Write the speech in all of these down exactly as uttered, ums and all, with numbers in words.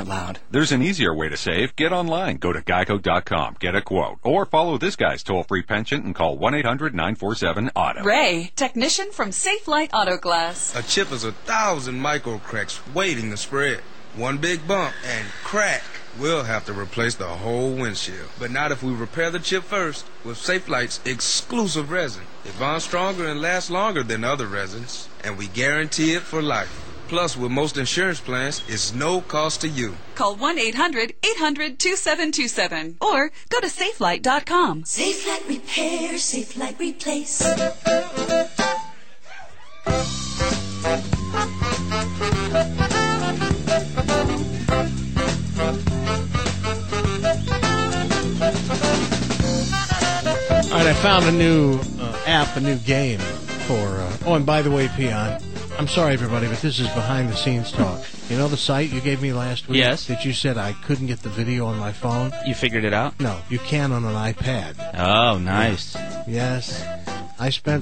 out loud. There's an easier way to save. Get online. Go to geico dot com. Get a quote. Or follow this guy's toll-free penchant and call one eight hundred nine four seven auto. Ray, technician from Safe Light Auto Glass. A chip is a thousand micro cracks waiting to spread. One big bump and crack. We'll have to replace the whole windshield. But not if we repair the chip first with Safe Light's exclusive resin. It bonds stronger and lasts longer than other resins, and we guarantee it for life. Plus, with most insurance plans, it's no cost to you. Call one eight hundred eight hundred two seven two seven or go to safe light dot com. Safe Light Repair, Safe Light Replace. All right, I found a new uh, app, a new game for... Uh, oh, and by the way, Peon, I'm sorry, everybody, but this is behind-the-scenes talk. You know the site you gave me last week? Yes. That you said I couldn't get the video on my phone? You figured it out? No, you can on an iPad. Oh, nice. Yes. I spent...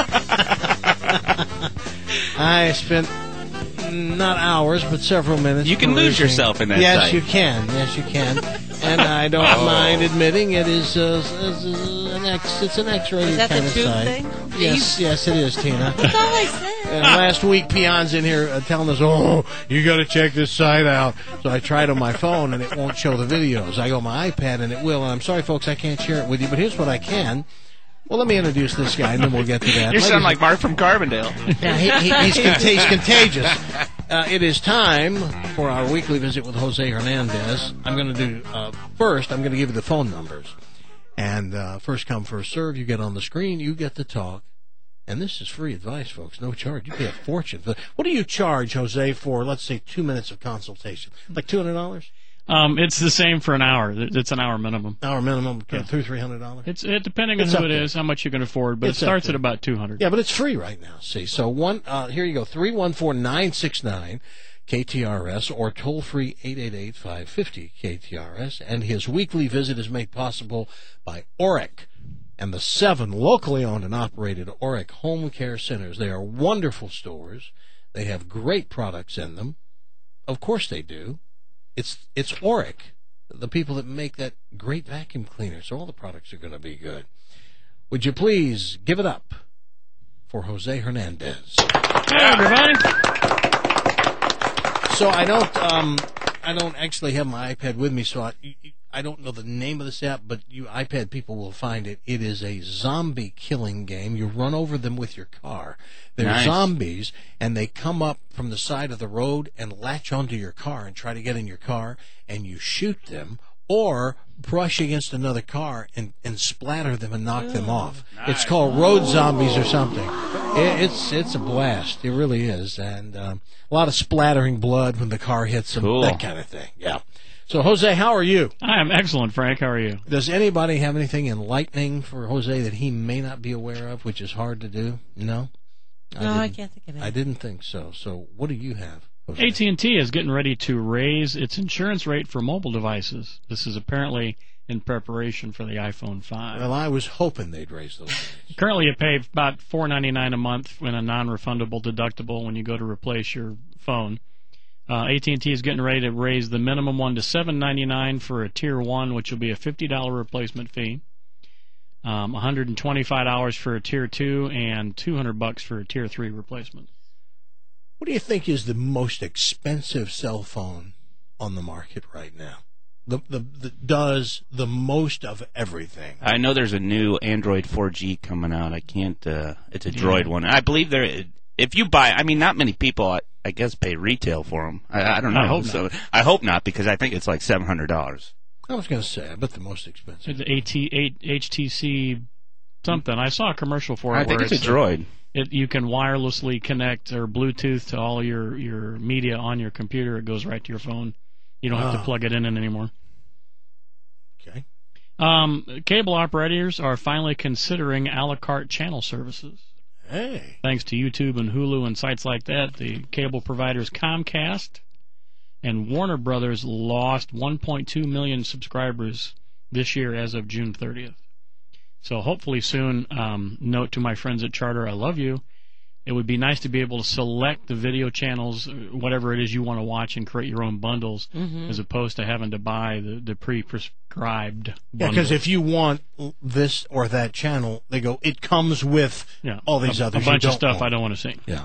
I spent... not hours, but several minutes. You can perusing. lose yourself in that yes, site. Yes, you can. Yes, you can. And I don't oh. mind admitting it is uh, an X. It's an X-rated kind of site. Thing? Yes, yes, it is, Tina. That's all I said. And last week, Peon's in here uh, telling us, "Oh, you got to check this site out." So I tried on my phone, and it won't show the videos. I go on my iPad, and it will. And I'm sorry, folks, I can't share it with you. But here's what I can. Well, let me introduce this guy, and then we'll get to that. You sound like Mark from Carbondale. Yeah, he, he, he's, con- he's contagious. Uh, it is time for our weekly visit with Jose Hernandez. I'm going to do, uh, first, I'm going to give you the phone numbers. And uh, first come, first serve. You get on the screen, you get to talk. And this is free advice, folks. No charge. You pay a fortune. What do you charge, Jose, for, let's say, two minutes of consultation? Like two hundred dollars? Um, it's the same for an hour. It's an hour minimum. Hour minimum, yeah. two, three hundred dollars. It's it depending on it's who it there. is, how much you can afford, but it's it starts at about two hundred. Yeah, but it's free right now. See, so one. Uh, here you go. Three one four nine six nine K T R S or toll free eight eight eight five five zero K T R S. And his weekly visit is made possible by Oric and the seven locally owned and operated Oric home care centers. They are wonderful stores. They have great products in them. Of course they do. It's it's Oric. The people that make that great vacuum cleaner, so all the products are going to be good. Would you please give it up for Jose Hernandez? Hey, everybody. So I don't, um, I don't actually have my iPad with me, so I, I don't know the name of this app, but you iPad people will find it. It is a zombie killing game. You run over them with your car. They're nice. zombies, and they come up from the side of the road and latch onto your car and try to get in your car, and you shoot them or brush against another car and, and splatter them and knock oh, them off. Nice. It's called Road Zombies or something. It, it's it's a blast. It really is. And um, a lot of splattering blood when the car hits them, cool. that kind of thing. Yeah. So, Jose, how are you? I am excellent, Frank. How are you? Does anybody have anything enlightening for Jose that he may not be aware of, which is hard to do? No? No, I, I can't think of it. I didn't think so. So, what do you have, Jose? A T and T is getting ready to raise its insurance rate for mobile devices. This is apparently in preparation for the iPhone five. Well, I was hoping they'd raise those rates. Currently, you pay about four ninety-nine a month in a non-refundable deductible when you go to replace your phone. Uh, A T and T is getting ready to raise the minimum one to seven ninety-nine for a Tier one, which will be a fifty dollars replacement fee. Um, one hundred twenty-five dollars for a Tier two, and two hundred bucks for a Tier three replacement. What do you think is the most expensive cell phone on the market right now? The, the, the does the most of everything. I know there's a new Android four G coming out. I can't. Uh, it's a Droid yeah. one. I believe there. If you buy, I mean, not many people, I, I guess, pay retail for them. I, I don't know. I hope so. not. I hope not, because I think it's like seven hundred dollars. I was going to say, I bet the most expensive. It's H T C something. I saw a commercial for it. I think where it's, it's a Droid. It, you can wirelessly connect or Bluetooth to all your, your media on your computer. It goes right to your phone. You don't have oh. to plug it in anymore. Okay. Um, cable operators are finally considering a la carte channel services. Hey. Thanks to YouTube and Hulu and sites like that, the cable providers Comcast and Warner Brothers lost one point two million subscribers this year as of June thirtieth. So hopefully soon, um, note to my friends at Charter, I love you. it would be nice to be able to select the video channels, whatever it is you want to watch, and create your own bundles, Mhm. as opposed to having to buy the, the pre-prescribed Yeah, bundles. because if you want this or that channel, they go, it comes with yeah. all these a, others. A bunch you of don't stuff want. I don't want to see. Yeah.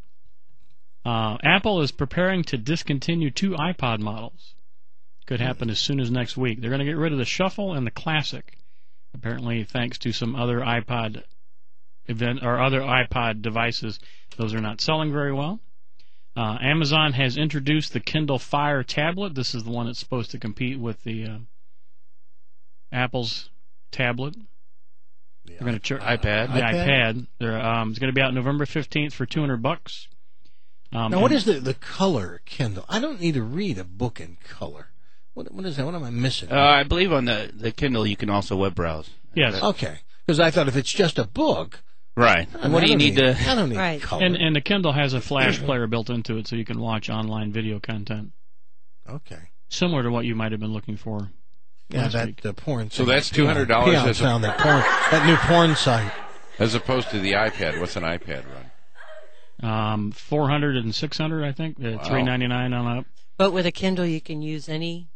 Uh, Apple is preparing to discontinue two iPod models. Could happen as soon as next week. They're going to get rid of the Shuffle and the Classic. Apparently, thanks to some other iPod event or other iPod devices, those are not selling very well. Uh, Amazon has introduced the Kindle Fire tablet. This is the one that's supposed to compete with the uh, Apple's tablet. They're going to ch- iPad. The iPad? iPad. They're, um, it's going to be out November fifteenth for two hundred bucks. Um, Now, what and- is the, the color Kindle? I don't need to read a book in color. What What is that? What am I missing? Uh, I believe on the, the Kindle you can also web browse. Yes. Okay. Because I thought if it's just a book, Right. I mean, What I do you don't need to? I don't need Right. color. And, and the Kindle has a Flash player built into it, so you can watch online video content, okay. similar to what you might have been looking for. Yeah, last that week. the porn. So thing. that's two hundred dollars Peon as a- found that porn, that new porn site. As opposed to the iPad. What's an iPad run? Um, four hundred and six hundred, I think. Uh, Wow. three ninety-nine on up. But with a Kindle, you can use any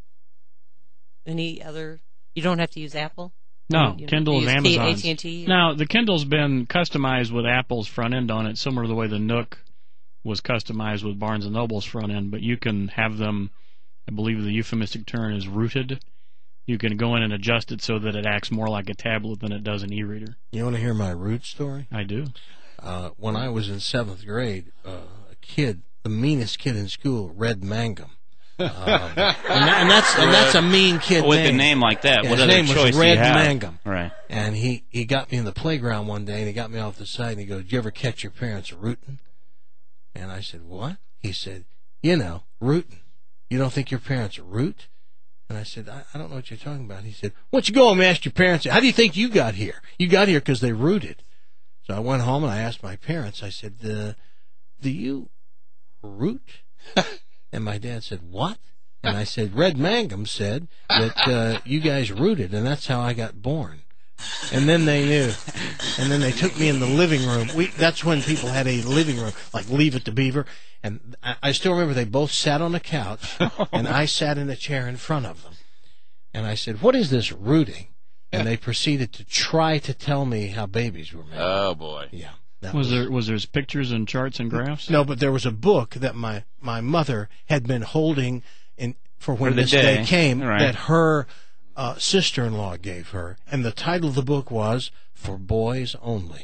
any other. You don't have to use Apple. No, You know, Kindle is use Amazon's. A T and T. Now, the Kindle's been customized with Apple's front end on it, similar to the way the Nook was customized with Barnes and Noble's front end. But you can have them. I believe the euphemistic term is rooted. You can go in and adjust it so that it acts more like a tablet than it does an e-reader. You want to hear my root story? I do. Uh, when I was in seventh grade, uh, a kid, the meanest kid in school, read Mangum. Um, and, that, and that's and that's a mean kid With name. a name like that, Yeah, what his other name was choice do Red you have? Mangum. Right. And he, he got me in the playground one day, and he got me off the side, and he goes, "Did you ever catch your parents rooting?" And I said, "What?" He said, "You know, rooting. You don't think your parents root?" And I said, I, I don't know what you're talking about. He said, "Why don't you go home and ask your parents, how do you think you got here? You got here because they rooted." So I went home and I asked my parents, I said, uh, "Do you root?" And my dad said, "What?" And I said, "Red Mangum said that uh, you guys rooted, and that's how I got born." And then they knew. And then they took me in the living room. We, that's when people had a living room, like Leave It to Beaver. And I, I still remember they both sat on a couch, and I sat in a chair in front of them. And I said, "What is this rooting?" And they proceeded to try to tell me how babies were made. Oh, boy. Yeah. That Was there was there pictures and charts and graphs? No, but there was a book that my, my mother had been holding in for when For the this day, day. came Right. that her uh, sister-in-law gave her, and the title of the book was "For Boys Only."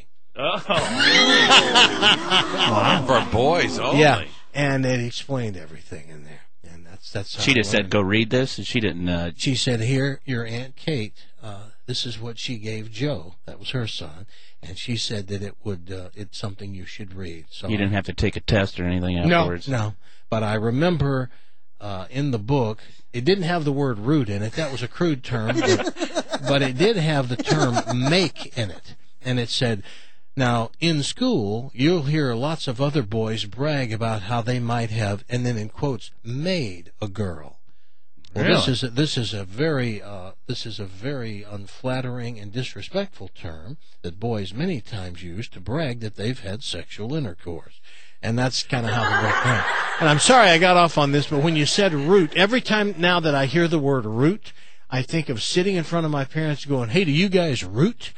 Wow. For boys only. Yeah, and it explained everything in there, and that's that's. How She I just said, learned. "Go read this," and she didn't. Uh, She said, "Here, your Aunt Kate. Uh, this is what she gave Joe. That was her son, and she said that it would. Uh, it's something you should read." So you didn't have to take a test or anything no, afterwards. no. But I remember uh, in the book, it didn't have the word root in it. That was a crude term, but, but it did have the term make in it, and it said. Now, in school, you'll hear lots of other boys brag about how they might have, and then in quotes, made a girl. Well, this Really? is a, this is a very uh, this is a very unflattering and disrespectful term that boys many times use to brag that they've had sexual intercourse, and that's kind of how the book went. And I'm sorry I got off on this, but when you said root, every time now that I hear the word root, I think of sitting in front of my parents going, "Hey, do you guys root?"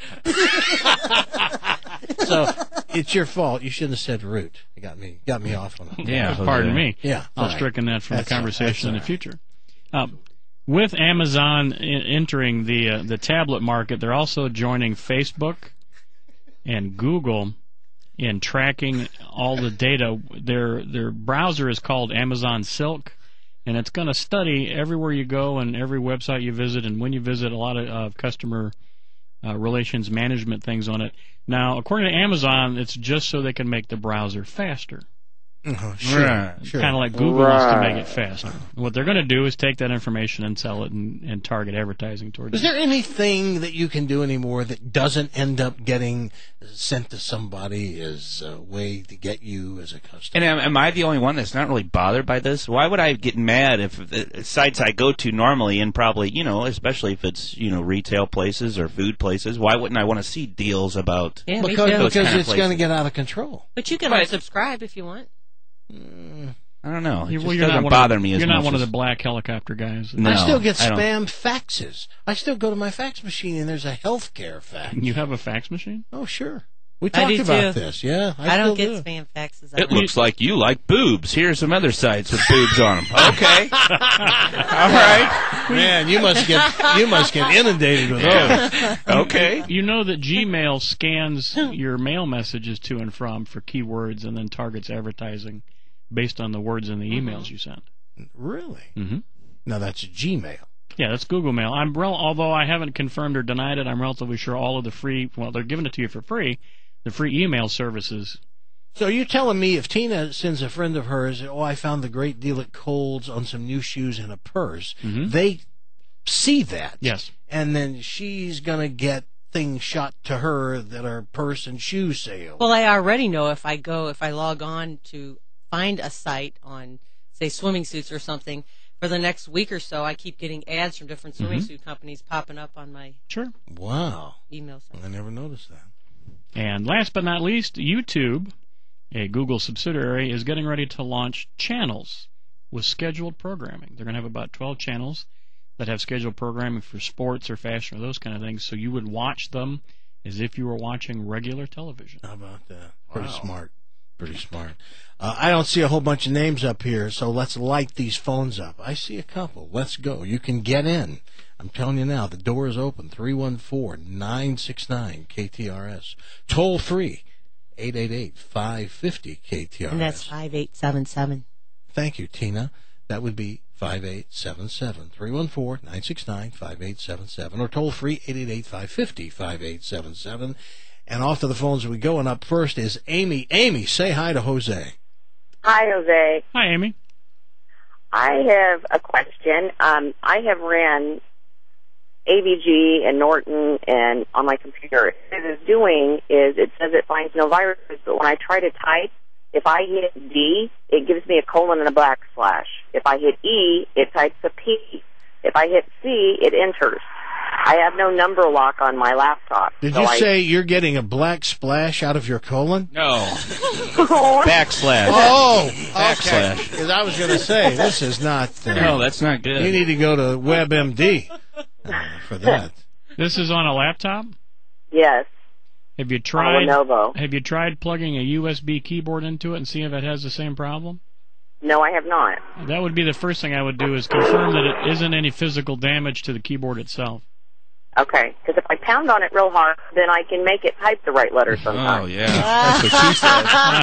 So it's your fault. You shouldn't have said root. It got me got me off on it. Yeah, Pardon Jose. me. Yeah, I'll all right. stricken that from That's the all- conversation in the that's all future. Um, with Amazon I- entering the uh, the tablet market, they're also joining Facebook and Google in tracking all the data. Their their browser is called Amazon Silk, and it's going to study everywhere you go and every website you visit, and when you visit, a lot of uh, customer uh, relations management things on it. Now, according to Amazon, it's just so they can make the browser faster. Oh, sure, Right. sure. Kind of like Google wants to make Right. it faster. What they're going to do is take that information and sell it and, and target advertising towards Is it. there anything that you can do anymore that doesn't end up getting sent to somebody as a way to get you as a customer? And am, am I the only one that's not really bothered by this? Why would I get mad if the sites I go to normally, and probably, you know, especially if it's, you know, retail places or food places, why wouldn't I want to see deals about Yeah, me because too. those because kind of it's places? going to get out of control. But you can But- unsubscribe if you want. I don't know. It You- just well, you're doesn't not one bother of the, me as You're much not one of as- the black helicopter guys. No. I still get I don't- spam faxes. I still go to my fax machine and there's a healthcare fax. You have a fax machine? Oh, sure. We I talked do about too. this. Yeah, I, I, don't still get do. spam faxes. It looks like you like boobs. Here's some other sites with boobs on them. Okay. All right. Man, you must get you must get inundated with those. Okay. You know that Gmail scans your mail messages to and from for keywords and then targets advertising based on the words in the emails you send. Really? Mm-hmm. Now that's Gmail. Yeah, that's Google Mail. I'm rel- although I haven't confirmed or denied it, I'm relatively sure all of the free, well, they're giving it to you for free, the free email services. So you're telling me if Tina sends a friend of hers, oh, I found the great deal at Kohl's on some new shoes and a purse, Mhm. they see that. Yes. And then she's going to get things shot to her that are purse and shoe sales. Well, I already know if I go, if I log on to find a site on, say, swimming suits or something, for the next week or so, I keep getting ads from different swimming Mhm. suit companies popping up on my Sure. Wow. email site. I never noticed that. And last but not least, YouTube, a Google subsidiary, is getting ready to launch channels with scheduled programming. They're going to have about twelve channels that have scheduled programming for sports or fashion or those kind of things, so you would watch them as if you were watching regular television. How about that? Pretty Wow. smart. Pretty smart. Uh, I don't see a whole bunch of names up here, so let's light these phones up. I see a couple. Let's go. You can get in. I'm telling you now, the door is open. three one four, nine six nine, K T R S. Toll free, eight eight eight, five five zero, K T R S. And that's five eight seven seven. Thank you, Tina. That would be five eight seven seven. three one four, nine six nine, five eight seven seven. Or toll free, eight eight eight, five five zero, five eight seven seven. And off to the phones we go. And up first is Amy. Amy, say hi to Jose. Hi, Jose. Hi, Amy. I have a question. Um, I have ran A V G and Norton and on my computer. What it is doing is it says it finds no viruses, but when I try to type, if I hit D, it gives me a colon and a backslash. If I hit E, it types a P. If I hit C, it enters. I have no number lock on my laptop. Did so you I, say you're getting a black splash out of your colon? No. Backslash. Oh, Backslash. Because I was going to say, this is not... Uh, No, that's not good. You need to go to WebMD uh, for that. This is on a laptop? Yes. Have you On tried Lenovo. Have you tried plugging a U S B keyboard into it and see if it has the same problem? No, I have not. That would be the first thing I would do, is confirm that it isn't any physical damage to the keyboard itself. Okay, because if I pound on it real hard, then I can make it type the right letters sometimes. Oh, yeah. That's what she said.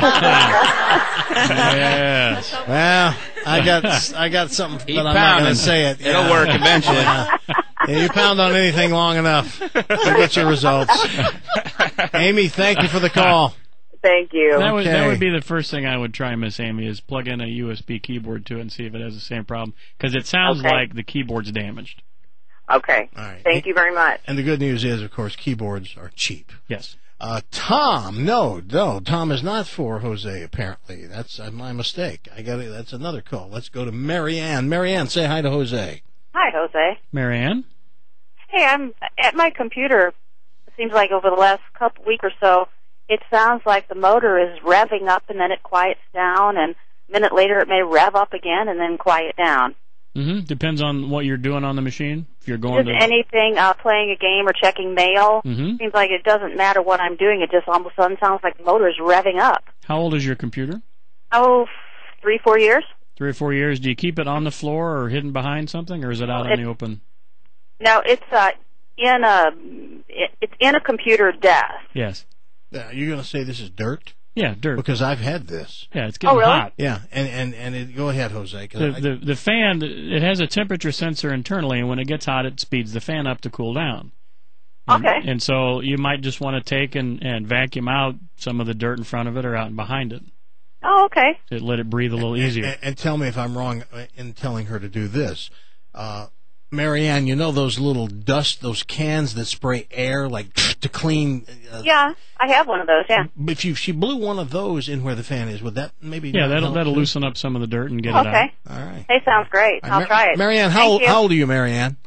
Yes. Well, I got I got something, Keep but I'm not going pounding. to say it. It'll Yeah. work eventually. Yeah. Yeah, you pound on anything long enough, you get your results. Amy, thank you for the call. Thank you. That would that Okay. would be the first thing I would try, Miss Amy, is plug in a U S B keyboard to it and see if it has the same problem, because it sounds Okay. like the keyboard's damaged. Okay. All right. Thank you very much. And the good news is, of course, keyboards are cheap. Yes. Uh, Tom, no, no, Tom is not for Jose. Apparently, that's uh, my mistake. I got it. That's another call. Let's go to Marianne. Marianne, say hi to Jose. Hi, Jose. Marianne? Hey, I'm at my computer. It seems like over the last couple week or so, it sounds like the motor is revving up and then it quiets down, and a minute later it may rev up again and then quiet down. Mm-hmm. Depends on what you're doing on the machine. If you're going Just to anything, uh, playing a game or checking mail, Mhm. seems like it doesn't matter what I'm doing. It just all of a sudden sounds like the motor is revving up. How old is your computer? Oh, three, four years? Three or four years. Do you keep it on the floor or hidden behind something, or is it out in It's- the open? No, it's uh, in a it, it's in a computer desk. Yes. Uh, you're going to say this is dirt? Yeah, dirt. Because I've had this. Yeah, it's getting Oh, really? hot. Yeah, and and and it, go ahead, Jose. 'Cause The, I, the the fan, it has a temperature sensor internally, and when it gets hot, it speeds the fan up to cool down. And, Okay. And so you might just want to take and, and vacuum out some of the dirt in front of it or out and behind it. Oh, okay. To let it breathe a little easier. And, and tell me if I'm wrong in telling her to do this. Uh, Marianne, you know those little dust, those cans that spray air, like to clean? Uh, Yeah, I have one of those, yeah. If you she blew one of those in where the fan is, would that maybe? Yeah, not that'll help that'll too? loosen up some of the dirt and get it out. Okay. All right. Hey, sounds great. All right, I'll Mar- try it. Marianne, how Thank old, you. how old are you, Marianne?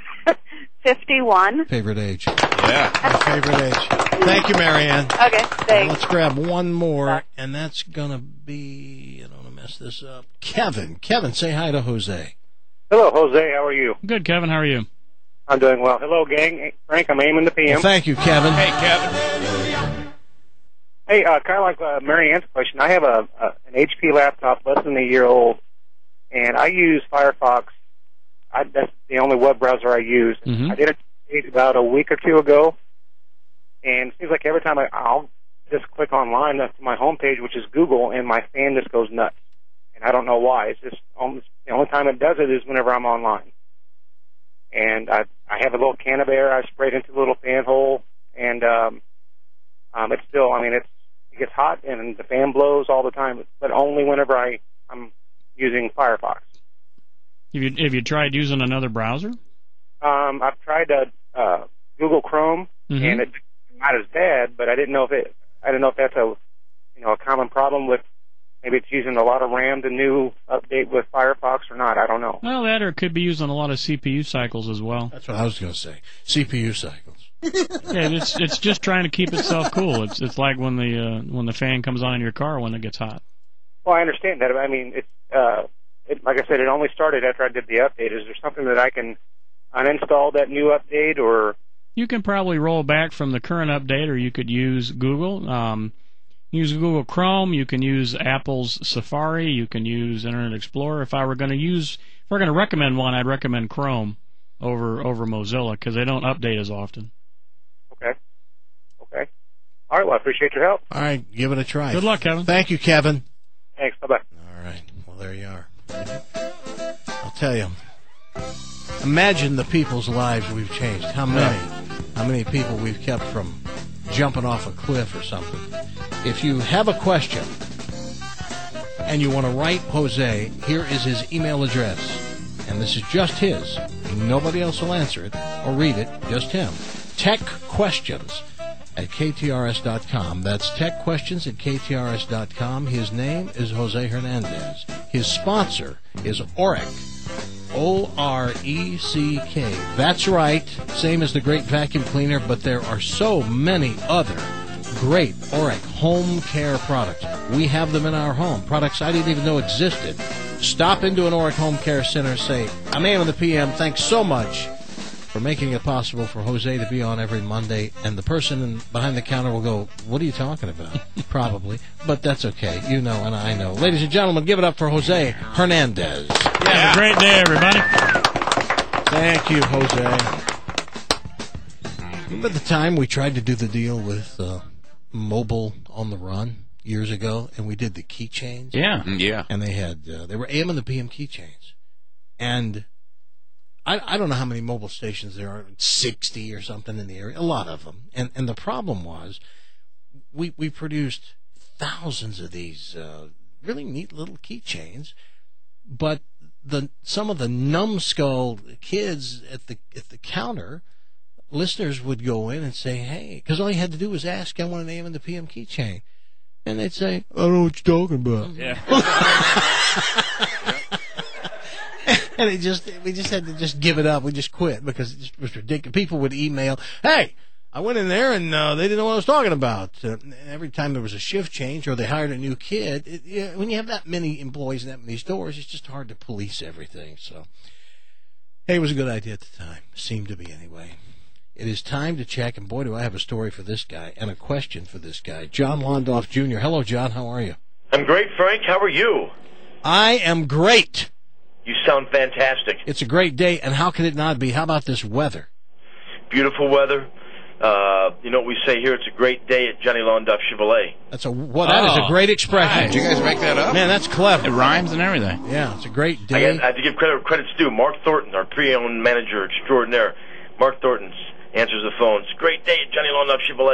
fifty-one. Favorite age. Yeah. My favorite age. Thank you, Marianne. Okay, thanks. Let's grab one more, and that's going to be, I don't want to mess this up, Kevin. Kevin, say hi to Jose. Hello, Jose. How are you? Good, Kevin. How are you? I'm doing well. Hello, gang. Frank, I'm aiming the P M. Well, thank you, Kevin. Hey, Kevin. Hey, uh, kind of like uh, Mary Ann's question. I have a, a an H P laptop, less than a year old, and I use Firefox. I, that's the only web browser I use. Mm-hmm. I did it about a week or two ago, and it seems like every time I, I'll just click online to my homepage, which is Google, and my fan just goes nuts. And I don't know why. It's just almost, the only time it does it is whenever I'm online. And I I have a little can of air I sprayed into the little fan hole, and um, um, it's still, I mean, it's, it gets hot, and the fan blows all the time, but only whenever I, I'm using Firefox. Have you have you tried using another browser? Um, I've tried uh, uh, Google Chrome, Mm-hmm. and it's not as bad, but I didn't know if it, I didn't know if that's a, you know, a common problem with, maybe it's using a lot of RAM, the new update with Firefox, or not. I don't know. Well, that or it could be using a lot of C P U cycles as well. That's what I was going to say. C P U cycles. Yeah, it's it's just trying to keep itself cool. It's it's like when the uh, when the fan comes on in your car when it gets hot. Well, I understand that. I mean, it's uh, it, like I said, it only started after I did the update. Is there something that I can uninstall that new update, or? You can probably roll back from the current update, or you could use Google. Um, use Google Chrome. You can use Apple's Safari. You can use Internet Explorer. If I were going to use, if we're going to recommend one, I'd recommend Chrome over over Mozilla because they don't update as often. Okay. Okay. All right. Well, I appreciate your help. All right, give it a try. Good luck, Kevin. Thank you, Kevin. Thanks. Bye bye. All right. Well, there you are. I'll tell you. Imagine the people's lives we've changed. How many? How many people we've kept from jumping off a cliff or something. If you have a question and you want to write Jose, here is his email address. And this is just his. Nobody else will answer it or read it, just him. Tech Questions at K T R S dot com. That's Tech Questions at K T R S dot com. His name is Jose Hernandez. His sponsor is Oreck. O R E C K. That's right. Same as the great vacuum cleaner, but there are so many other great Oreck home care products. We have them in our home. Products I didn't even know existed. Stop into an Oreck Home Care Center, say, I'm A M in the P M. Thanks so much for making it possible for Jose to be on every Monday. And the person in, behind the counter will go, what are you talking about? Probably. But that's okay. You know and I know. Ladies and gentlemen, give it up for Jose Hernandez. Yeah, have a great day, everybody. Thank you, Jose. Remember the time we tried to do the deal with uh, Mobile on the Run years ago, and we did the keychains? Yeah. Yeah. And they had, uh, they were A M and the P M keychains. And I, I don't know how many mobile stations there are, sixty or something in the area, a lot of them. And and the problem was, we we produced thousands of these uh, really neat little keychains, but the some of the numbskull kids at the at the counter, listeners would go in and say, hey, because all you had to do was ask, I want an A M and the P M keychain. And they'd say, I don't know what you're talking about. Yeah. And it just, we just had to just give it up. We just quit because it just was ridiculous. People would email, hey, I went in there and uh, they didn't know what I was talking about. Uh, every time there was a shift change or they hired a new kid, it, yeah, when you have that many employees in that many stores, it's just hard to police everything. So, hey, it was a good idea at the time. Seemed to be anyway. It is time to check, and boy, do I have a story for this guy and a question for this guy. John Londoff, Junior Hello, John. How are you? I'm great, Frank. How are you? I am great. You sound fantastic. It's a great day, and how can it not be? How about this weather? Beautiful weather. Uh, you know what we say here? It's a great day at Johnny Londoff Chevrolet. That's a well. That oh, is a great expression. Right. Did you guys make that up? Man, that's clever. It rhymes and everything. Yeah, it's a great I, day. got, I have to give credit credit's due. Mark Thornton, our pre-owned manager extraordinaire. Mark Thornton answers the phone. It's a great day at Johnny Londoff Chevrolet.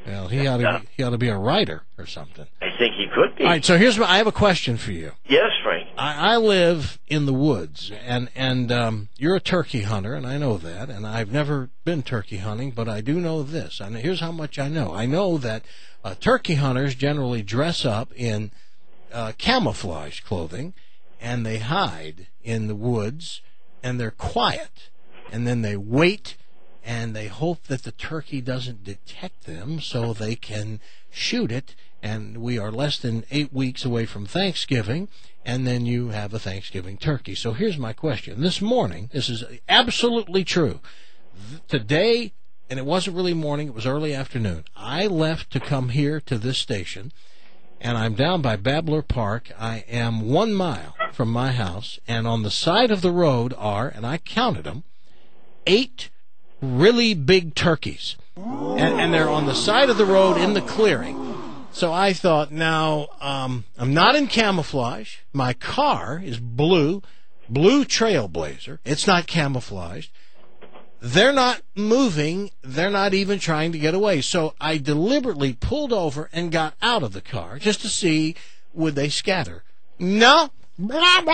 Well, he ought to be, he ought to be a writer or something. I think he could be. All right, so here's my, I have a question for you. Yes, Frank. I, I live in the woods, and and um, you're a turkey hunter, and I know that, and I've never been turkey hunting, but I do know this, and here's how much I know. I know that uh, turkey hunters generally dress up in uh, camouflage clothing, and they hide in the woods, and they're quiet, and then they wait, and they hope that the turkey doesn't detect them so they can shoot it. And we are less than eight weeks away from Thanksgiving, and then you have a Thanksgiving turkey. So here's my question. This morning, this is absolutely true. Today, and it wasn't really morning, it was early afternoon, I left to come here to this station, and I'm down by Babbler Park. I am one mile from my house, and on the side of the road are, and I counted them, eight really big turkeys, and, and they're on the side of the road in the clearing. So I thought, now, um, I'm not in camouflage. My car is blue, blue Trailblazer. It's not camouflaged. They're not moving. They're not even trying to get away. So I deliberately pulled over and got out of the car just to see, would they scatter. No. They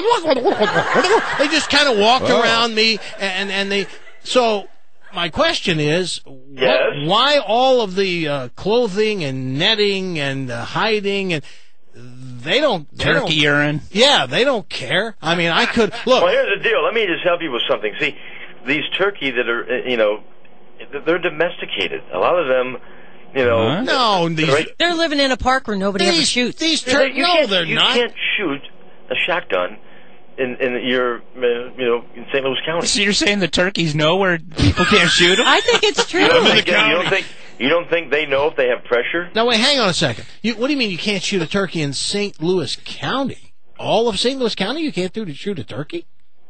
just kind of walked Whoa. around me, and, and they... So... My question is, yes? what, why all of the uh, clothing and netting and uh, hiding, and they don't... They Turkey don't, urine. Yeah, they don't care. I mean, I could... Look. Well, here's the deal. Let me just help you with something. See, these turkey that are, you know, they're domesticated. A lot of them, you know... Huh? No, these... Right? They're living in a park where nobody these, ever shoots. These turkeys... No, they're you not. You can't shoot a shotgun in, in your, uh, you know, in Saint Louis County. So you're saying the turkeys know where people can't shoot them? I think it's true. You don't, think, you don't think you don't think they know if they have pressure? Now, wait, hang on a second. You, what do you mean you can't shoot a turkey in Saint Louis County? All of Saint Louis County you can't do to shoot a turkey?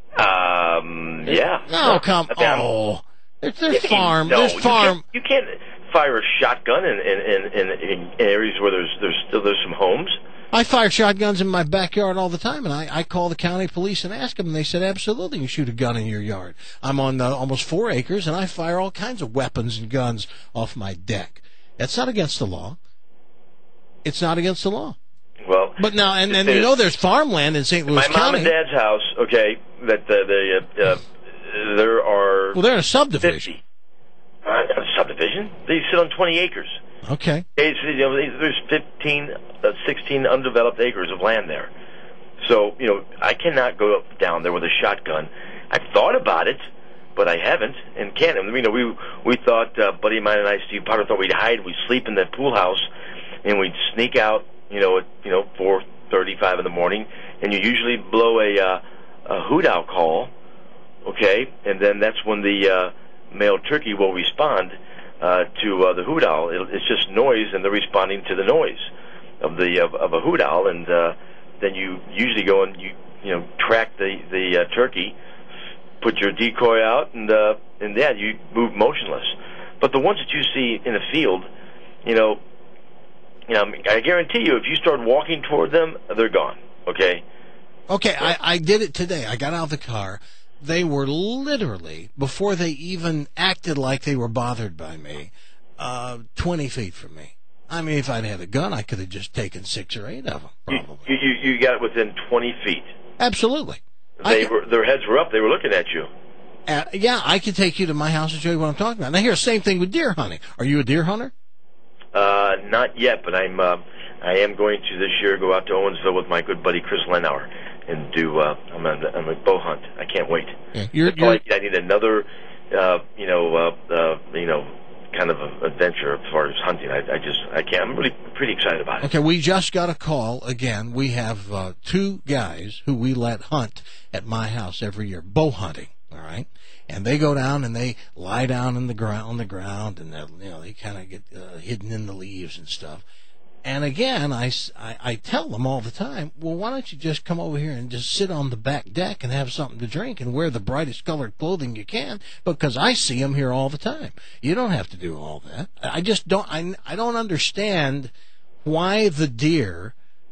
Um, yeah. No, come I mean, Oh. There's, you there's mean, farm. no, There's you farm. can't- You can't, fire a shotgun in, in, in, in, in areas where there's there's still there's some homes. I fire shotguns in my backyard all the time, and I, I call the county police and ask them, and they said, absolutely, you shoot a gun in your yard. I'm on uh, almost four acres, and I fire all kinds of weapons and guns off my deck. That's not against the law. It's not against the law. Well, but now, and, and you know there's farmland in Saint Louis my County. mom and dad's house, okay, that uh, they, uh, uh, there are... Well, they're in a subdivision. fifty. Uh, a subdivision? They sit on twenty acres. Okay. It's, you know, there's fifteen, uh, sixteen undeveloped acres of land there. So, you know, I cannot go up down there with a shotgun. I've thought about it, but I haven't and can't. I mean, you know, we we thought, uh, buddy of mine and I, Steve Potter, thought we'd hide. We'd sleep in the pool house, and we'd sneak out, you know, at, you know, four thirty-five in the morning, and you usually blow a, uh, a hoot owl call, okay, and then that's when the uh, male turkey will respond uh, to uh, the hoot owl. It, it's just noise, and they're responding to the noise of the of, of a hoot owl, and uh, then you usually go and you you know track the the uh, turkey, put your decoy out, and uh, and yeah, you move motionless. But the ones that you see in the field, you know, you know, I guarantee you, if you start walking toward them, they're gone. Okay. Okay, I, I did it today. I got out of the car. They were literally, before they even acted like they were bothered by me, uh, twenty feet from me. I mean, if I'd had a gun, I could have just taken six or eight of them, probably. You you, you got within twenty feet. Absolutely. They I, were their heads were up. They were looking at you. Uh, yeah, I could take you to my house and show you what I'm talking about. Now, here's the same thing with deer hunting. Are you a deer hunter? Uh, not yet, but I'm. Uh, I am going to this year go out to Owensville with my good buddy Chris Lenauer and do. Uh, I'm, a, I'm a bow hunt. I can't wait. Yeah, you're, It's you're, like I need another, uh, you know, uh, uh, you know, kind of a adventure as far as hunting. I, I just I can't. I'm really pretty excited about it. Okay, we just got a call again. We have uh, two guys who we let hunt at my house every year, bow hunting. All right, and they go down and they lie down in the ground on the ground, and you know they kind of get uh, hidden in the leaves and stuff. And again, I, I, I tell them all the time, well, why don't you just come over here and just sit on the back deck and have something to drink and wear the brightest colored clothing you can, because I see them here all the time. You don't have to do all that. I just don't, I, I don't understand why the deer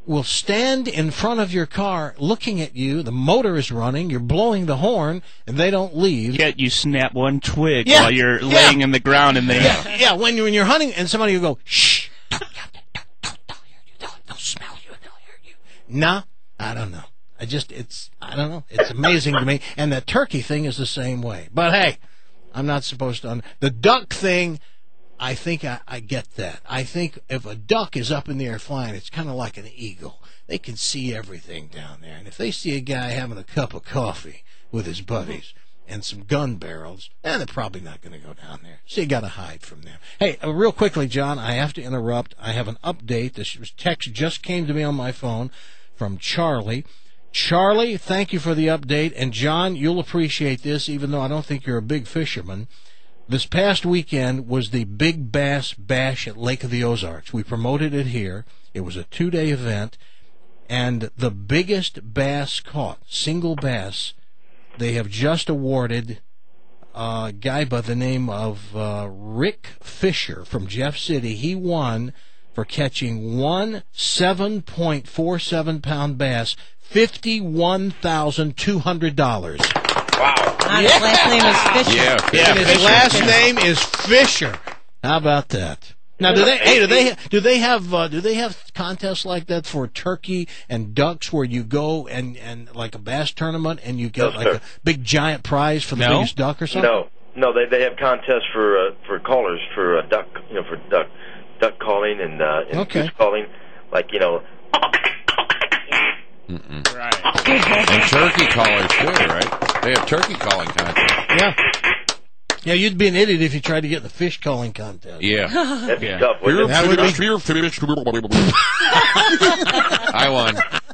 will stand in front of your car looking at you. The motor is running. You're blowing the horn, and they don't leave. Yet you snap one twig Yeah, while you're yeah. laying in the ground, and they... Yeah, yeah. When, you, when you're hunting, and somebody will go, shh, don't, don't, don't, don't, don't hear you. They'll, they'll smell you, and they'll hear you. Nah, I don't know. I just, it's, I don't know. It's amazing to me. And the turkey thing is the same way. But, hey, I'm not supposed to... Un- the duck thing... I think I, I get that. I think if a duck is up in the air flying, it's kind of like an eagle. They can see everything down there. And if they see a guy having a cup of coffee with his buddies and some gun barrels, eh, they're probably not going to go down there. So you got to hide from them. Hey, uh, real quickly, John, I have to interrupt. I have an update. This text just came to me on my phone from Charlie. Charlie, thank you for the update. And, John, you'll appreciate this, even though I don't think you're a big fisherman. This past weekend was the Big Bass Bash at Lake of the Ozarks. We promoted it here. It was a two-day event, and the biggest bass caught, single bass, they have just awarded a guy by the name of uh, Rick Fisher from Jeff City. He won for catching one seven point four seven pound bass, fifty-one thousand two hundred dollars. Wow. Uh, his last name is Fisher. Yeah, Yeah, and his last name is Fisher. How about that? Now, do they? Hey, do they? Do they have? Uh, do they have contests like that for turkey and ducks, where you go and, and like a bass tournament, and you get No, like sir. a big giant prize for the No? biggest duck or something? No, no, they they have contests for uh, for callers for uh, duck, you know, for duck duck calling and, uh, and Okay. goose calling, like you know. Mm-mm. Right. And turkey callers too, right? They have turkey calling contests. Yeah. Yeah, you'd be an idiot if you tried to get in the fish calling contest. Yeah. That'd be Yeah. tough. Wouldn't it? That would be- I won.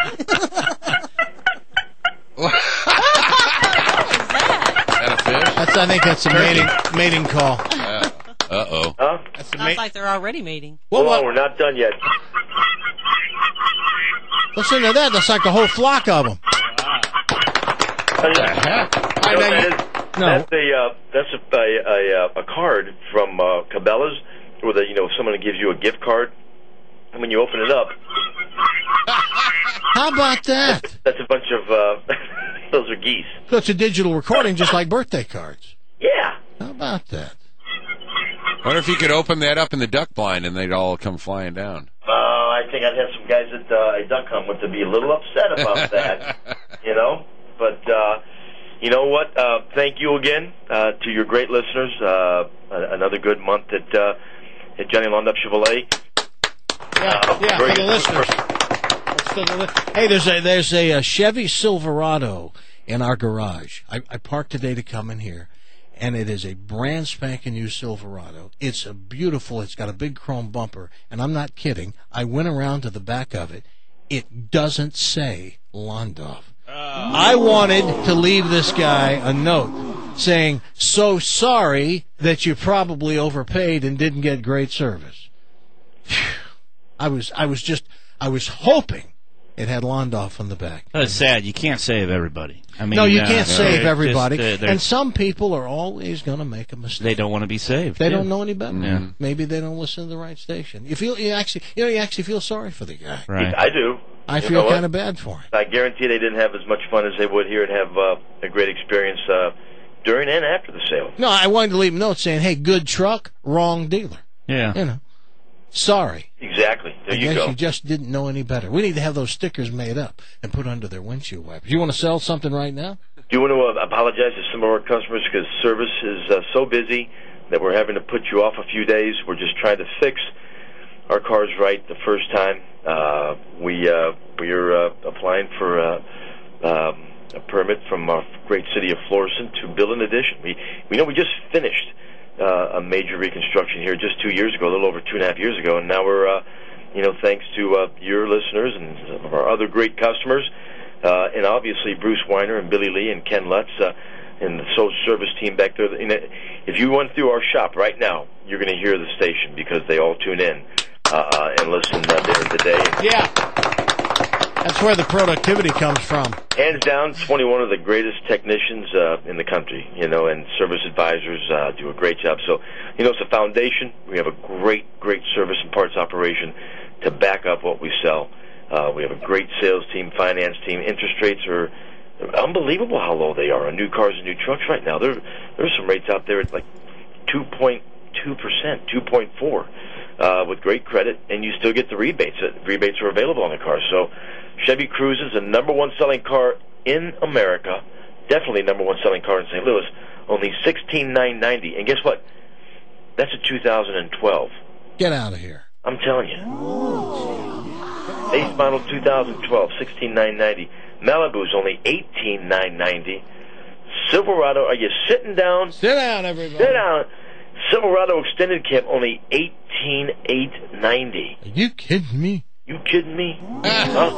Is that a fish? That's. I think that's a mating mating call. Uh oh. Huh? That's a Sounds ma- like they're already mating. Well, Hold on, what- we're not done yet. listen to that. That's like a whole flock of them. What the heck? I- that I- is, no. That's a uh, that's a a, a, a card from uh, Cabela's, where the, you know someone gives you a gift card, and when you open it up, How about that? that's a bunch of uh, those are geese. So it's a digital recording, just like birthday cards. Yeah. How about that? What if you could open that up in the duck blind and they'd all come flying down? Uh, I think I'd have some guys at uh, at Duck Hunt to be a little upset about that, you know. But uh, you know what? Uh, thank you again uh, to your great listeners. Uh, another good month at uh, at Johnny Londup Chevrolet. Yeah, Uh, yeah, very for the good- listeners. Let's go to the li- Hey, there's a there's a, uh Chevy Silverado in our garage. I, I parked today to come in here, and it is a brand spanking new Silverado. It's a beautiful. It's got a big chrome bumper, and I'm not kidding. I went around to the back of it. It doesn't say Londoff. I wanted to leave this guy a note saying, "So sorry that you probably overpaid and didn't get great service." I was, I was just, I was hoping it had Londoff on the back. That's sad. You can't save everybody. I mean, no, you uh, can't save they're everybody, just, uh, they're- and some people are always going to make a mistake. they don't want to be saved. They yeah. don't know any better. Yeah. Maybe they don't listen to the right station. You feel, you actually, you know, you actually feel sorry for the guy. Right. I do. I You feel know what? kind of bad for him. I guarantee they didn't have as much fun as they would here and have uh, a great experience uh, during and after the sale. No, I wanted to leave a note saying, "Hey, good truck, wrong dealer." Yeah. You know, sorry. Exactly. There I you guess go. you just didn't know any better. We need to have those stickers made up and put under their windshield wipers. You want to sell something right now? Do want to uh, apologize to some of our customers because service is uh, so busy that we're having to put you off a few days. We're just trying to fix our cars right the first time. Uh, we uh, we are uh, applying for uh, um, a permit from our great city of Florissant to build an addition. We we know we just finished uh, a major reconstruction here just two years ago, a little over two and a half years ago, and now we're uh, you know thanks to uh, your listeners and some of our other great customers. Uh, and obviously Bruce Weiner and Billy Lee and Ken Lutz uh, and the social service team back there. You know, if you went through our shop right now, you're going to hear the station because they all tune in uh, uh, and listen uh, there today. Yeah. That's where the productivity comes from. Hands down, twenty-one of the greatest technicians uh, in the country, you know, and service advisors uh, do a great job. So, you know, it's a foundation. We have a great, great service and parts operation to back up what we sell. Uh, we have a great sales team, finance team. Interest rates are unbelievable how low they are on new cars and new trucks right now. There, there's some rates out there at like two point two percent, two point four, uh, with great credit, and you still get the rebates. Uh, rebates are available on the car. So Chevy Cruze is the number one selling car in America, definitely number one selling car in Saint Louis, only sixteen thousand nine hundred ninety dollars. And guess what? That's a two thousand twelve. Get out of here. I'm telling you. Base model two thousand twelve, sixteen thousand nine hundred ninety dollars. Malibu's only eighteen thousand nine hundred ninety dollars. Silverado, are you sitting down? Sit down, everybody. Sit down. Silverado Extended Cab, only eighteen thousand eight hundred ninety dollars. Are you kidding me? You kidding me? Huh?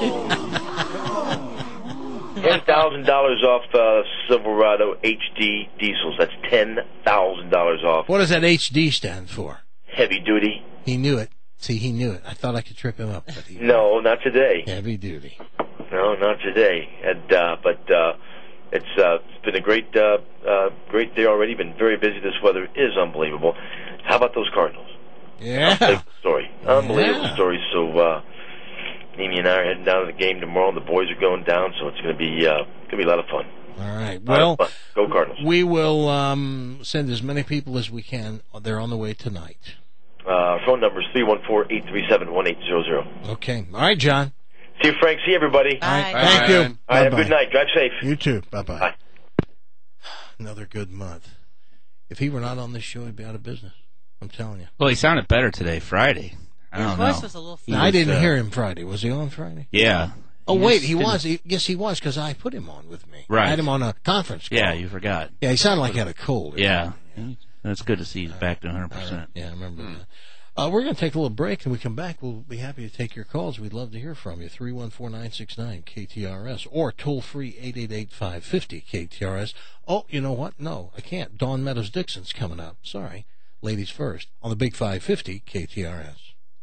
ten thousand dollars off uh, Silverado H D diesels. That's ten thousand dollars off. What does that H D stand for? Heavy duty. He knew it. See, he knew it. I thought I could trip him up. But he No, not today. Heavy duty. No, not today. And uh, but uh, it's uh, it's been a great uh, uh, great day already. Been very busy. This weather is unbelievable. How about those Cardinals? Yeah. Unbelievable story. Unbelievable Yeah. story. So uh, Mimi and I are heading down to the game tomorrow, and the boys are going down. So it's going to be uh, going to be a lot of fun. All right. A lot Well, of fun. Go Cardinals. we will um, send as many people as we can. They're on the way tonight. Uh, phone number is three one four, eight three seven, one eight zero zero. Okay. All right, John. See you, Frank. See you, everybody. All right. Thank you. All right, have a Bye-bye. good night. Drive safe. You too. Bye-bye. Bye. Another good month. If he were not on this show, he'd be out of business. I'm telling you. Well, he sounded better today, Friday. I don't His know. voice was a little He I was, didn't uh, hear him Friday. Was he on Friday? Yeah. Oh, He wait, just he didn't- was. He, yes, he was, because I put him on with me. Right. I had him on a conference call. Yeah, you forgot. Yeah, he sounded like he had a cold. Yeah. That's good to see he's back to one hundred percent. Yeah, I remember that. Uh, we're going to take a little break, and we come back. We'll be happy to take your calls. We'd love to hear from you. three one four, nine six nine, K T R S or toll-free eight eight eight, five five zero, K T R S. Oh, you know what? No, I can't. Dawn Meadows-Dixon's coming up. Sorry. Ladies first on the Big five fifty K T R S.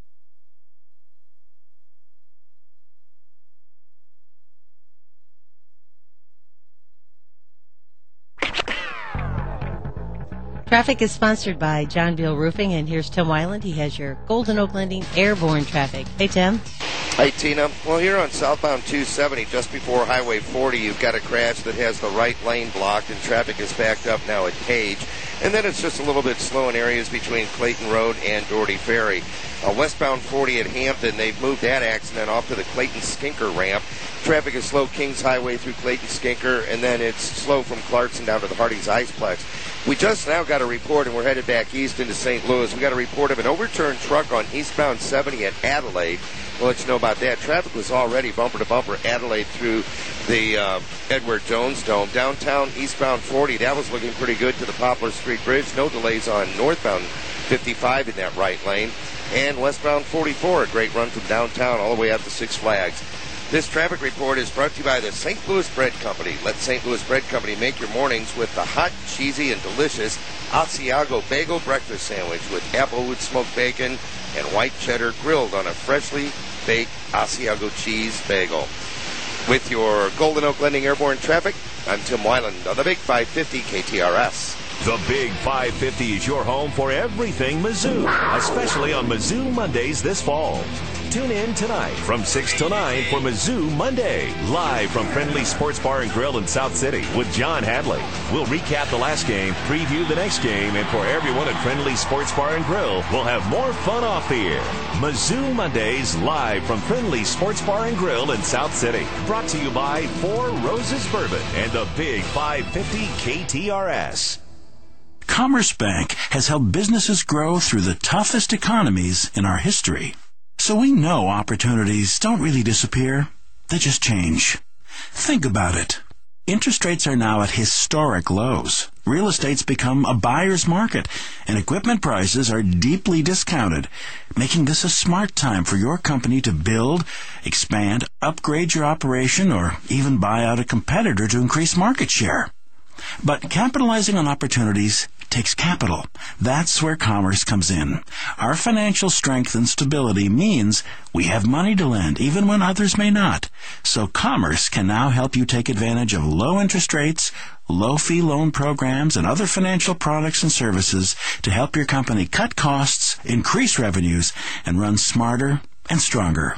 Traffic is sponsored by John Beal Roofing, and here's Tim Weiland. He has your Golden Oak Lending airborne traffic. Hey, Tim. Hey, Tina. Well, here on southbound two seventy, just before Highway forty, you've got a crash that has the right lane blocked, and traffic is backed up now at Cage. And then it's just a little bit slow in areas between Clayton Road and Doherty Ferry. Uh, westbound forty at Hampton, they've moved that accident off to the Clayton Skinker ramp. Traffic is slow Kings Highway through Clayton Skinker, and then it's slow from Clarkson down to the Hardee's Iceplex. We just now got a report, and we're headed back east into Saint Louis. We got a report of an overturned truck on eastbound seventy at Adelaide. We'll let you know about that. Traffic was already bumper to bumper Adelaide through the uh, Edward Jones Dome. Downtown eastbound forty, that was looking pretty good to the Poplar Street Bridge. No delays on northbound fifty-five in that right lane. And westbound forty-four, a great run from downtown all the way out to Six Flags. This traffic report is brought to you by the Saint Louis Bread Company. Let Saint Louis Bread Company make your mornings with the hot, cheesy, and delicious Asiago Bagel Breakfast Sandwich with applewood smoked bacon and white cheddar grilled on a freshly baked Asiago cheese bagel. With your Golden Oak Lending airborne traffic, I'm Tim Weiland on the Big five fifty K T R S. The Big five fifty is your home for everything Mizzou, especially on Mizzou Mondays this fall. Tune in tonight from six till nine for Mizzou Monday, live from Friendly Sports Bar and Grill in South City with John Hadley. We'll recap the last game, preview the next game, and for everyone at Friendly Sports Bar and Grill, we'll have more fun off the air. Mizzou Mondays, live from Friendly Sports Bar and Grill in South City. Brought to you by Four Roses Bourbon and the Big five fifty K T R S. Commerce Bank has helped businesses grow through the toughest economies in our history. So we know opportunities don't really disappear. They just change. Think about it. Interest rates are now at historic lows. Real estate's become a buyer's market, and equipment prices are deeply discounted, making this a smart time for your company to build, expand, upgrade your operation, or even buy out a competitor to increase market share. But capitalizing on opportunities takes capital. That's where Commerce comes in. Our financial strength and stability means we have money to lend even when others may not. So Commerce can now help you take advantage of low interest rates, low-fee loan programs, and other financial products and services to help your company cut costs, increase revenues, and run smarter and stronger.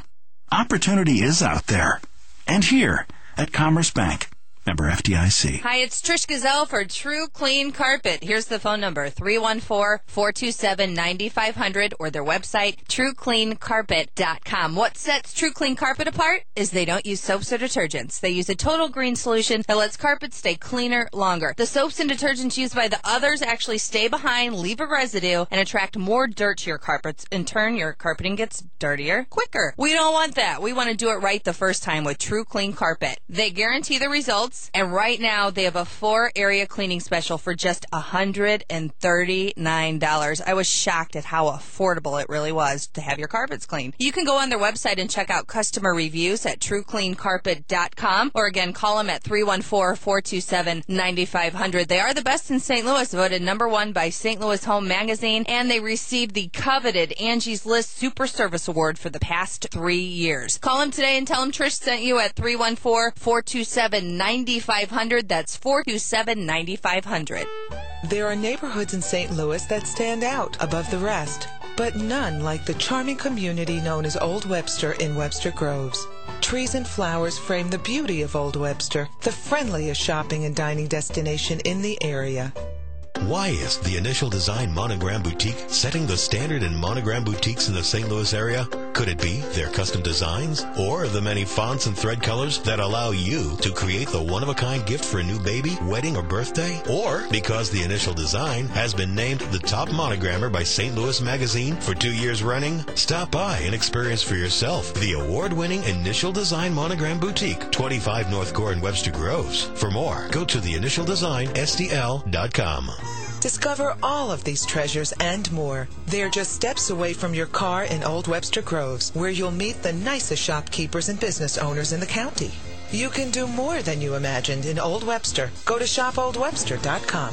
Opportunity is out there. And here at Commerce Bank. Member F D I C. Hi, it's Trish Gazelle for True Clean Carpet. Here's the phone number, three one four, four two seven, nine five zero zero, or their website, true clean carpet dot com. What sets True Clean Carpet apart is they don't use soaps or detergents. They use a total green solution that lets carpets stay cleaner longer. The soaps and detergents used by the others actually stay behind, leave a residue, and attract more dirt to your carpets. In turn, your carpeting gets dirtier quicker. We don't want that. We want to do it right the first time with True Clean Carpet. They guarantee the results. And right now, they have a four-area cleaning special for just one hundred thirty-nine dollars. I was shocked at how affordable it really was to have your carpets cleaned. You can go on their website and check out customer reviews at true clean carpet dot com, or again, call them at three one four, four two seven, nine five zero zero. They are the best in Saint Louis, voted number one by Saint Louis Home Magazine, and they received the coveted Angie's List Super Service Award for the past three years. Call them today and tell them Trish sent you at three one four, four two seven, nine five zero zero. That's four two seven, nine five zero zero. There are neighborhoods in Saint Louis that stand out above the rest, but none like the charming community known as Old Webster in Webster Groves. Trees and flowers frame the beauty of Old Webster, the friendliest shopping and dining destination in the area. Why is the Initial Design Monogram Boutique setting the standard in monogram boutiques in the Saint Louis area? Could it be their custom designs or the many fonts and thread colors that allow you to create the one-of-a-kind gift for a new baby, wedding, or birthday? Or because the Initial Design has been named the top monogrammer by Saint Louis Magazine for two years running? Stop by and experience for yourself the award-winning Initial Design Monogram Boutique, twenty-five North Gore in Webster Groves. For more, go to the initial design S D L dot com. Discover all of these treasures and more. They're just steps away from your car in Old Webster Groves, where you'll meet the nicest shopkeepers and business owners in the county. You can do more than you imagined in Old Webster. Go to shop old webster dot com.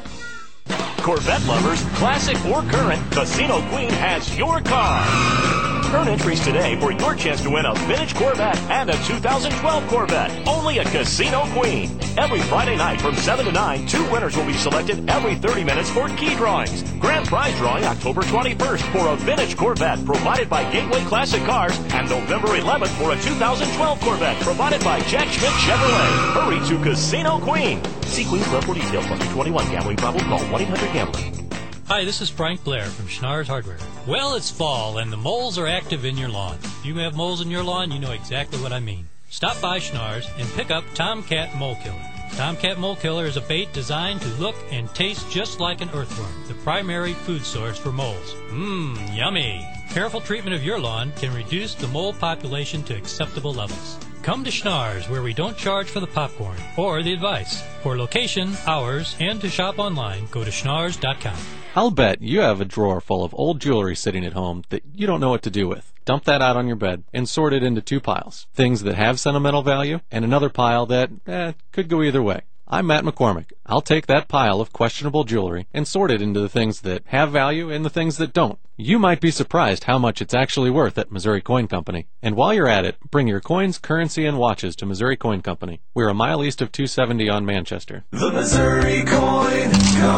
Corvette lovers, classic or current, Casino Queen has your car. Earn entries today for your chance to win a vintage Corvette and a two thousand twelve Corvette. Only at Casino Queen. Every Friday night from seven to nine, two winners will be selected every thirty minutes for key drawings. Grand prize drawing October twenty-first for a vintage Corvette provided by Gateway Classic Cars, and November eleventh for a two thousand twelve Corvette provided by Jack Schmidt Chevrolet. Hurry to Casino Queen. See Queens Club for details. Must be twenty-one. Gambling problem? Call one eight hundred gambler. Hi, this is Frank Blair from Schnarr's Hardware. Well, it's fall, and the moles are active in your lawn. If you have moles in your lawn, you know exactly what I mean. Stop by Schnarr's and pick up Tomcat Mole Killer. Tomcat Mole Killer is a bait designed to look and taste just like an earthworm, the primary food source for moles. Mmm, yummy. Careful treatment of your lawn can reduce the mole population to acceptable levels. Come to Schnarr's, where we don't charge for the popcorn or the advice. For location, hours, and to shop online, go to schnarrs dot com. I'll bet you have a drawer full of old jewelry sitting at home that you don't know what to do with. Dump that out on your bed and sort it into two piles. Things that have sentimental value and another pile that, eh, could go either way. I'm Matt McCormick. I'll take that pile of questionable jewelry and sort it into the things that have value and the things that don't. You might be surprised how much it's actually worth at Missouri Coin Company. And while you're at it, bring your coins, currency, and watches to Missouri Coin Company. We're a mile east of two seventy on Manchester. The Missouri Coin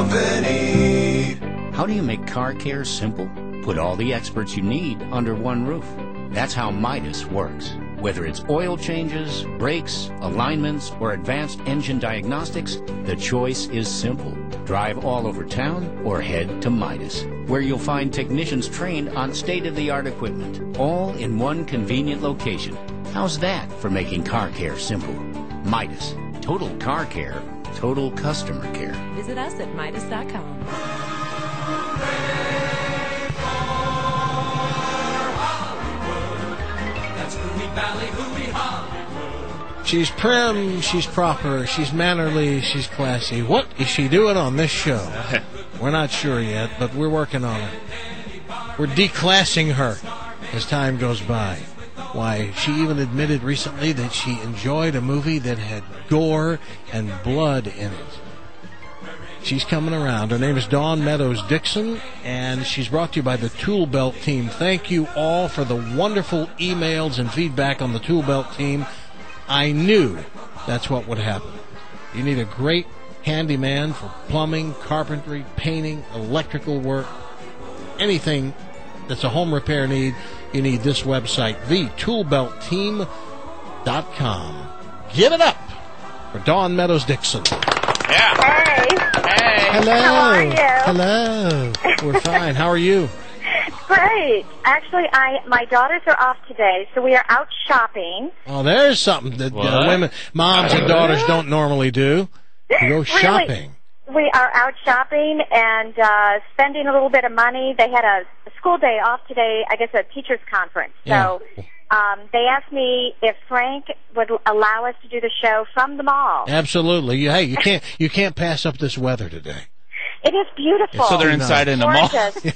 Company. How do you make car care simple? Put all the experts you need under one roof. That's how Midas works. Whether it's oil changes, brakes, alignments, or advanced engine diagnostics, the choice is simple. Drive all over town or head to Midas, where you'll find technicians trained on state-of-the-art equipment, all in one convenient location. How's that for making car care simple? Midas. Total car care. Total customer care. Visit us at midas dot com. She's prim, she's proper, she's mannerly, she's classy. What is she doing on this show? We're not sure yet, but we're working on it. We're declassing her as time goes by. Why, she even admitted recently that she enjoyed a movie that had gore and blood in it. She's coming around. Her name is Dawn Meadows Dixon, and she's brought to you by the Tool Belt team. Thank you all for the wonderful emails and feedback on the Tool Belt team. I knew that's what would happen. You need a great handyman for plumbing, carpentry, painting, electrical work, anything that's a home repair need. you need this website, the tool belt team dot com. Give it up for Dawn Meadows Dixon. Hey. Hey. Hello. How are you? Hello. We're fine. How are you? Great. Actually, I my daughters are off today, so we are out shopping. Oh, there's something that uh, What? women, moms and daughters don't normally do. You go shopping. We are out shopping and uh, spending a little bit of money. They had a, a school day off today, I guess a teacher's conference. Yeah. So um, they asked me if Frank would allow us to do the show from the mall. Absolutely. You, hey, you can't you can't pass up this weather today. It is beautiful. So they're inside in the mall. Gorgeous.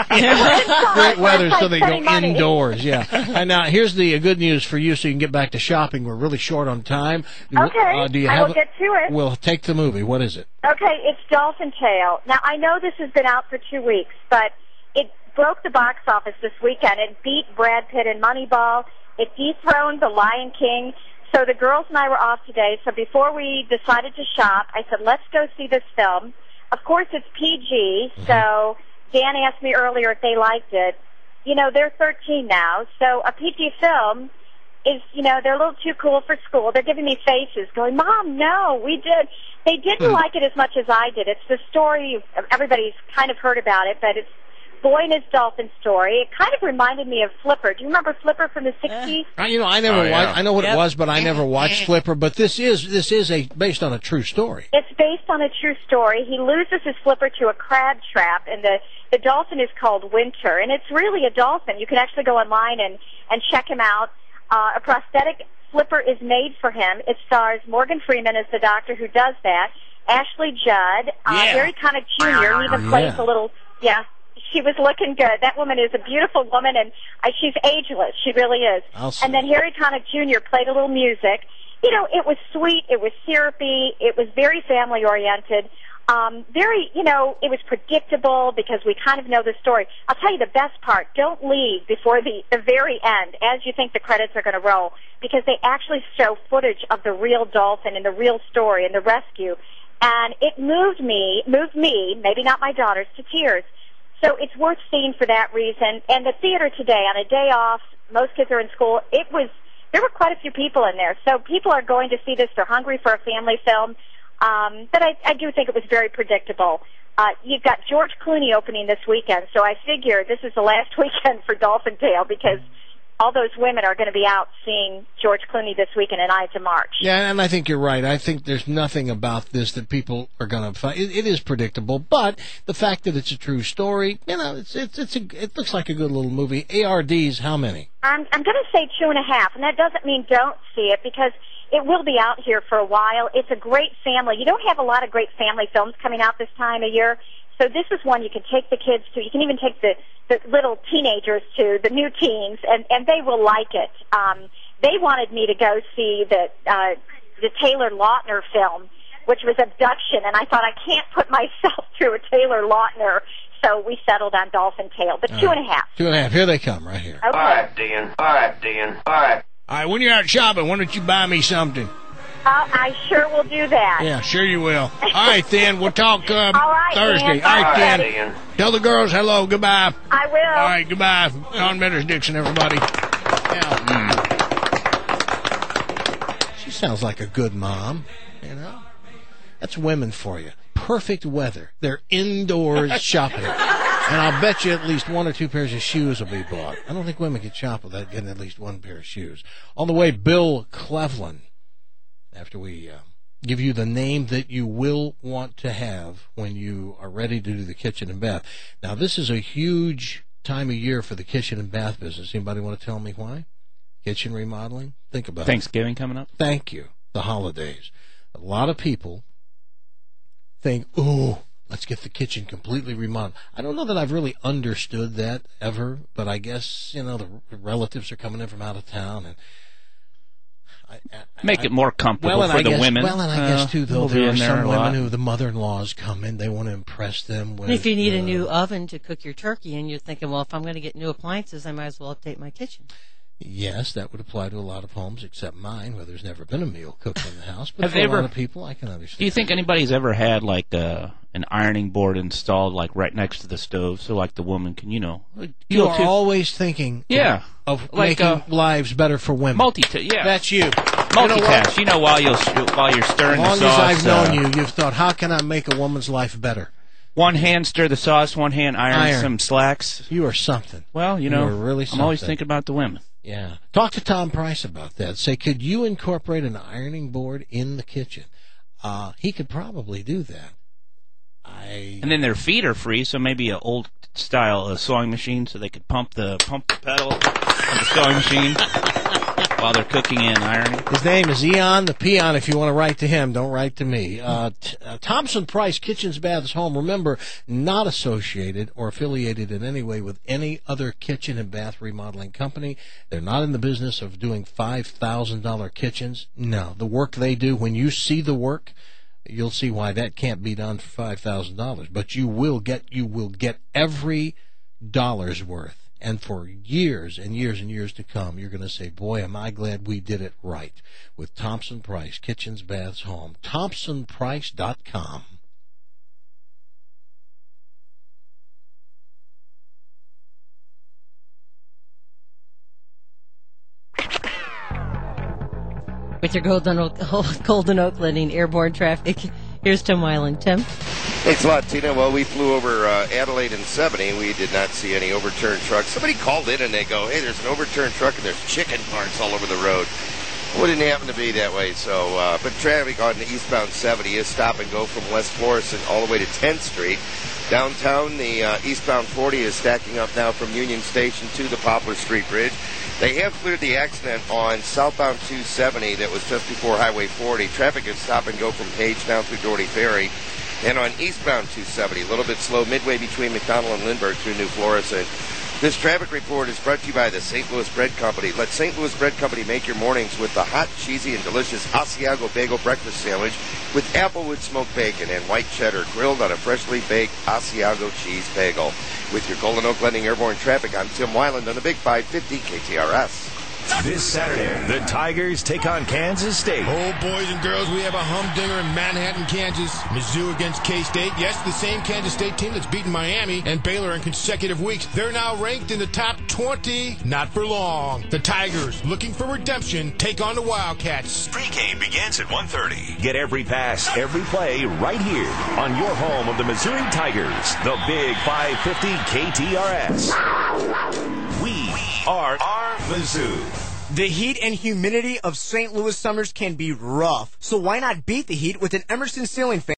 Great weather, so they go spending money. indoors. Yeah. And now here's the uh, good news for you, so you can get back to shopping. We're really short on time. Okay, Uh, do you I have will get to it. We'll take the movie. What is it? Okay, it's Dolphin Tale. Now, I know this has been out for two weeks, but it broke the box office this weekend. It beat Brad Pitt in Moneyball. It dethroned The Lion King. So the girls and I were off today, so before we decided to shop, I said, let's go see this film. Of course, it's P G, so Dan asked me earlier if they liked it. You know, they're thirteen now, so a P G film is, you know, they're a little too cool for school. They're giving me faces going, Mom, no, we did. They didn't like it as much as I did. It's the story, everybody's kind of heard about it, but it's Boy and His Dolphin story. It kind of reminded me of Flipper. Do you remember Flipper from the sixties? Uh, you know, I never Oh, yeah. watched. I know what Yep. it was, but I never watched Flipper. But this is this is a based on a true story. It's based on a true story. He loses his flipper to a crab trap, and the, the dolphin is called Winter. And it's really a dolphin. You can actually go online and, and check him out. Uh, a prosthetic flipper is made for him. It stars Morgan Freeman as the doctor who does that. Ashley Judd, uh, Yeah. Harry Connick Junior He even Yeah. plays a little, yeah. She was looking good. That woman is a beautiful woman, and uh, she's ageless. She really is. I'll see. And then Harry Connick Junior played a little music. You know, it was sweet. It was syrupy. It was very family-oriented. Um, very, you know, it was predictable because we kind of know the story. I'll tell you the best part. Don't leave before the, the very end as you think the credits are going to roll, because they actually show footage of the real dolphin and the real story and the rescue. And it moved me, moved me, maybe not my daughters, to tears. So it's worth seeing for that reason. And the theater today, on a day off, most kids are in school, it was, there were quite a few people in there. So people are going to see this. They're hungry for a family film. Um, but I, I do think it was very predictable. Uh, you've got George Clooney opening this weekend, so I figure this is the last weekend for Dolphin Tale because all those women are going to be out seeing George Clooney this weekend in Ides of March. Yeah, and I think you're right. I think there's nothing about this that people are going to find. It, it is predictable, but the fact that it's a true story, you know, it's it's it's a, it looks like a good little movie. A R Ds, how many? I'm, I'm going to say two and a half, and that doesn't mean don't see it because it will be out here for a while. It's a great family. You don't have a lot of great family films coming out this time of year, so this is one you can take the kids to. You can even take the, the little teenagers to, the new teens, and, and they will like it. Um, they wanted me to go see the, uh, the Taylor Lautner film, which was Abduction, and I thought I can't put myself through a Taylor Lautner, so we settled on Dolphin Tale, but two and a half. Two and a half. Here they come, right here. Okay. All right, Dan. All right, Dan. All right. All right, when you're out shopping, why don't you buy me something? Uh, I sure will do that. Yeah, sure you will. All right, then. We'll talk um, All right, Thursday. Dan. All right, All right, then. Dan. Tell the girls hello. Goodbye. I will. All right, goodbye. Dawn Meadows Dixon, everybody. Yeah. She sounds like a good mom, you know? That's women for you. Perfect weather. They're indoors shopping. And I'll bet you at least one or two pairs of shoes will be bought. I don't think women can shop without getting at least one pair of shoes. On the way, Bill Cleveland. After we uh, give you the name that you will want to have when you are ready to do the kitchen and bath. Now, this is a huge time of year for the kitchen and bath business. Anybody want to tell me why? Kitchen remodeling? Think about Thanksgiving coming up. it. Thank you. The holidays. A lot of people think, ooh, let's get the kitchen completely remodeled. I don't know that I've really understood that ever, but I guess, you know, the relatives are coming in from out of town and I, I, Make it more comfortable well, for I the guess, women. Well, and I Uh, guess, too, though, we'll be there are in there some a women lot. who the mother-in-laws come in, they want to impress them with... If you need a uh, new oven to cook your turkey and you're thinking, well, if I'm going to get new appliances, I might as well update my kitchen. Yes, that would apply to a lot of homes except mine, where there's never been a meal cooked in the house. But Have for they a lot ever- of people, I can understand. Do you think anybody's ever had like uh, an ironing board installed like right next to the stove, so like the woman can, you know, like, You go are to- always thinking Yeah. of Like, making uh, lives better for women. multi yeah That's you. multitask. You know, while you while you're stirring As long the as sauce. I've known uh, you, you've thought, how can I make a woman's life better? One hand stir the sauce, one hand iron, Iron. some slacks. You are something. Well, you know, You are really I'm always something. thinking about the women. Yeah. Talk to Tom Price about that. Say, could you incorporate an ironing board in the kitchen? Uh, he could probably do that. I And then their feet are free, so maybe an old style uh, sewing machine, so they could pump the pump the pedal of the sewing machine while they're cooking and ironing. His name is Eon the Peon. If you want to write to him, don't write to me. Uh, t- uh, Thompson Price Kitchens, Baths, Home. Remember, not associated or affiliated in any way with any other kitchen and bath remodeling company. They're not in the business of doing five thousand dollars kitchens. No, the work they do, when you see the work, you'll see why that can't be done for five thousand dollars. But you will get you will get every dollar's worth. And for years and years and years to come, you're going to say, boy, am I glad we did it right with Thompson Price, Kitchens, Baths, Home. Thompson Price dot com. With your Golden Oak, Golden Oak letting airborne traffic. Here's Tim Weiland. Tim? Thanks a lot, Tina. Well, we flew over uh, Adelaide in seventy. We did not see any overturned trucks. Somebody called in and they go, hey, there's an overturned truck and there's chicken parts all over the road. Well, it didn't happen to be that way. So, uh, but traffic on the eastbound seventy is stop and go from West Florissant all the way to tenth Street. Downtown, the uh, eastbound forty is stacking up now from Union Station to the Poplar Street Bridge. They have cleared the accident on southbound two seventy that was just before Highway forty. Traffic is stop and go from Page down through Doherty Ferry. And on eastbound two seventy, a little bit slow midway between McDonald and Lindbergh through New Florissant. This traffic report is brought to you by the Saint Louis Bread Company. Let Saint Louis Bread Company make your mornings with the hot, cheesy, and delicious Asiago Bagel Breakfast Sandwich with applewood smoked bacon and white cheddar grilled on a freshly baked Asiago cheese bagel. With your Golden Oak Lending Airborne Traffic, I'm Tim Weiland on the Big five fifty K T R S. This Saturday, the Tigers take on Kansas State. Oh, boys and girls, we have a humdinger in Manhattan, Kansas. Mizzou against K-State. Yes, the same Kansas State team that's beaten Miami and Baylor in consecutive weeks. They're now ranked in the top twenty. Not for long. The Tigers, looking for redemption, take on the Wildcats. Pre-game begins at one thirty. Get every pass, every play right here on your home of the Missouri Tigers, the Big five fifty K T R S. We are our Mizzou. The heat and humidity of Saint Louis summers can be rough, so why not beat the heat with an Emerson ceiling fan?